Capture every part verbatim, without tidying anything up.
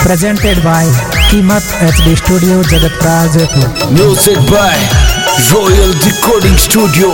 presented by Kimat H D Studio, Jagatpura, Jaipur. Music by Royal Recording Studio.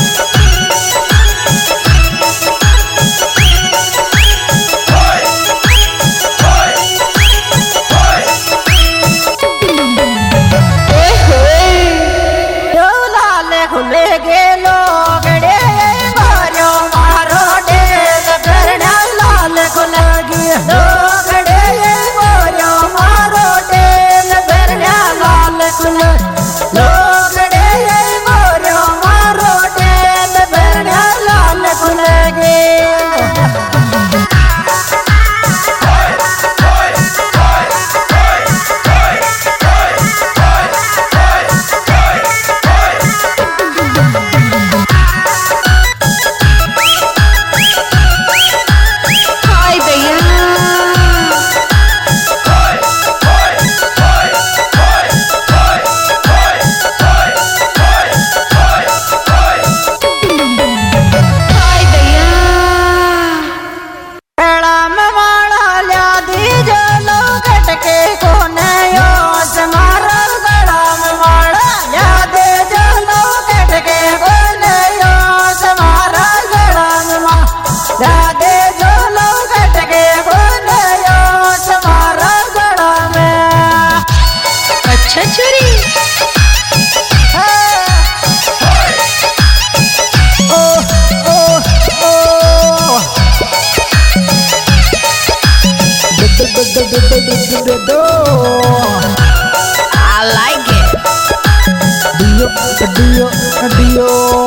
I like it. Dio, Dio, Dio.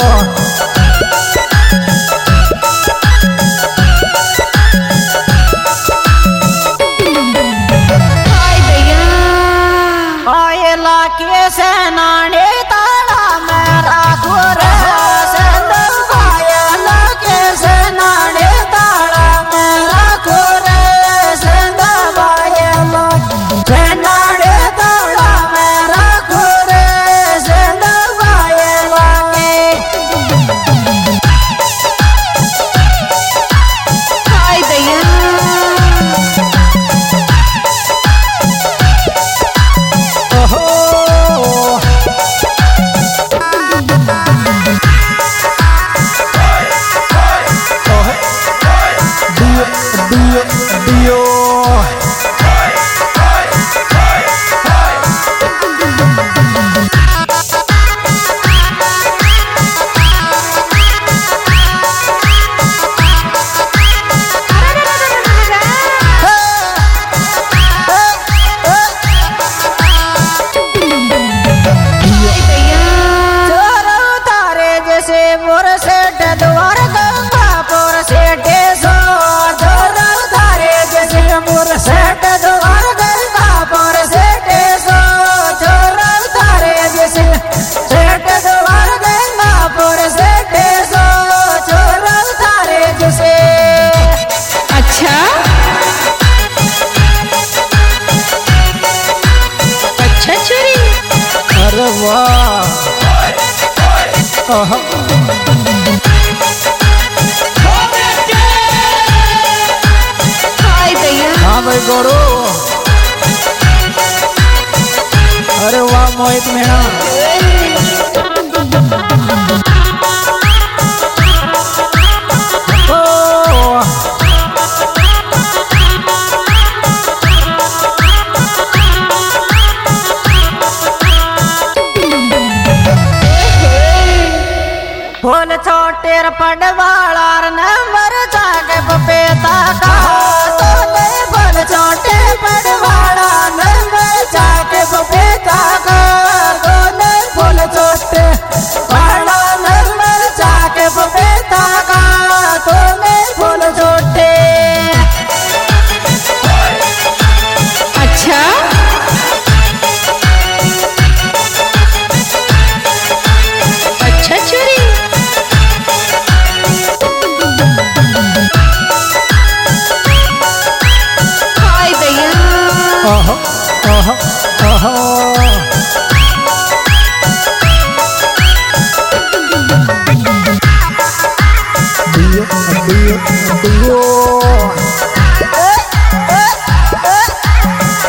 Hi भैया, आये लाके से नाने ताला मेरा गोरा संदल आये लाके से नाने ताला मेरा गोरा संदल आये लाके नाने ताला मेरा गोरा संदल आये लाके। हाय भैया, हाँ भाई गौरो, अरे वाह मोहित मेहरा। फूल छोटे पड़वाला नंबर जाके पपेता का तो फूल छोटे पड़वाला नंबर जाके पपेता का तो फूल छोटे पड़ा नंबर जाके पपेता का तो फूल छोटे। अच्छा अच्छा चुरी ओहो ओहो ओहो Dio, Dio, Dio.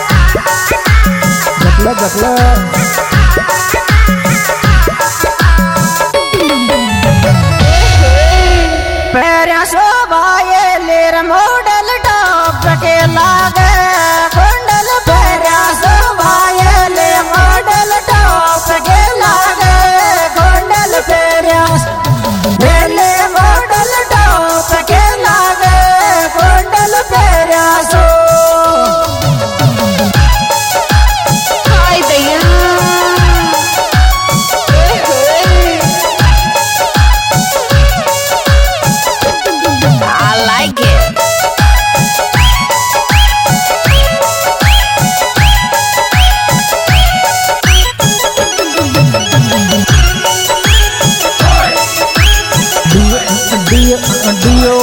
दियो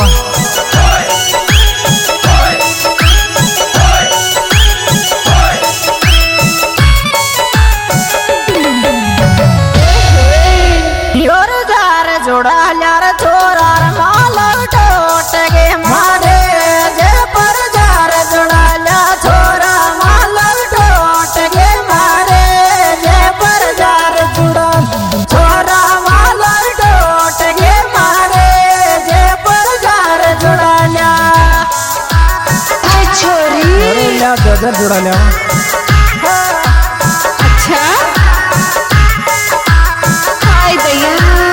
योर जार जुड़ा यार छोरा माल टोट गे मारे जे पर जार जुड़ा ला छोरा माल टोट गे मारे जे पर जार जुड़ा छोरा माल टोट गे मारे जे पर जार जुड़ा ला छोरी अरे ला जजर जुड़ा लिया अच्छा हाय दैया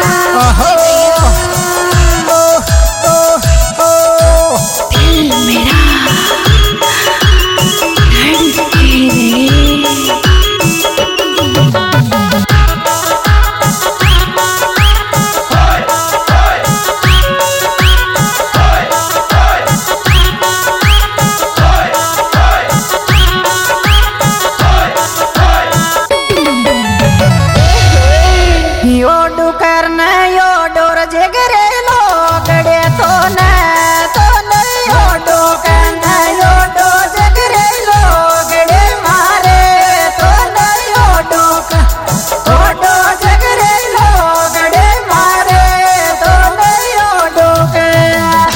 यो डुकर न यो डोर जगरे लोगड़े तो न तो न यो डुकर न यो डो जगरे लोगड़े मारे तो न यो डुकर ओ डो जगरे लोगड़े मारे तो न यो डुकर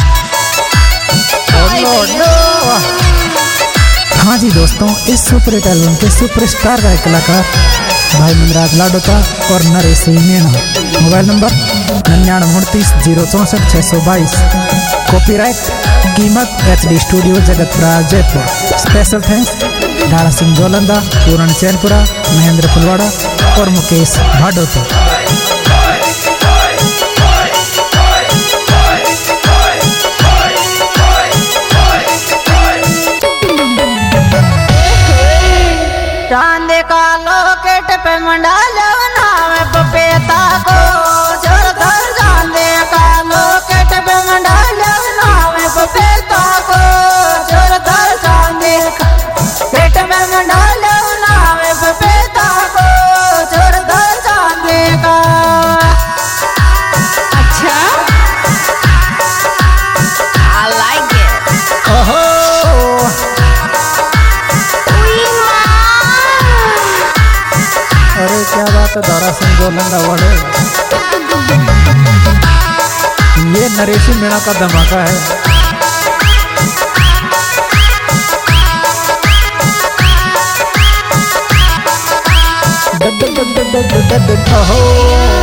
हाँ जी दोस्तों, इस सुपर हिट एल्बम के सुपरस्टार गायक कलाकार भाई मनराज लाडोता और नरेश मीणा। मोबाइल नंबर निन्यानवे उनतीस जीरो चौंसठ छः सौ बाईस। कॉपीराइट कीमत H D studio Jagatpura Jaipur. Special thanks Dara Singh Jolanda, Puran Chainpura, Mahendra Phulwara और मुकेश भाडोता। चांद का लोकेट पे मंडालो नाम पपेता को जोरदार चांद का लोकेट पे मंडालो नाम पपेता को जोरदार चांद का पेट में मंडालो नाम पपेता को जोरदार चांद का अच्छा I like it ओहो अरे क्या बात है, दारा सिंह जोलंदा वाले, ये नरेश मीणा का धमाका है। डड डड डड डड डड डड ओहो